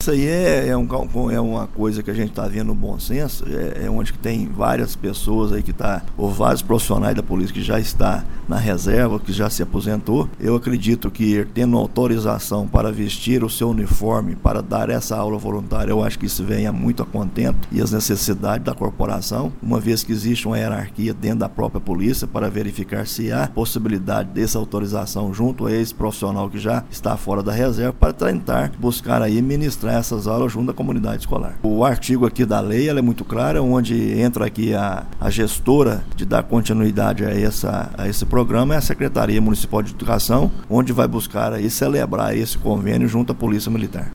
isso aí é uma coisa que a gente está vendo no bom senso, onde que tem várias pessoas aí ou vários profissionais da polícia que já está na reserva, que já se aposentou. Eu acredito que tendo autorização para vestir o seu uniforme, para dar essa aula voluntária, eu acho que isso venha muito a contento e as necessidades da corporação, uma vez que existe uma hierarquia dentro da própria polícia para verificar se há possibilidade dessa autorização junto a esse profissional que já está fora da reserva, para tentar buscar aí ministrar essas aulas junto à comunidade escolar. O artigo aqui da lei ela é muito claro, onde entra aqui a gestora de dar continuidade a esse programa é a Secretaria Municipal de Educação, onde vai buscar aí celebrar esse convênio junto à Polícia Militar.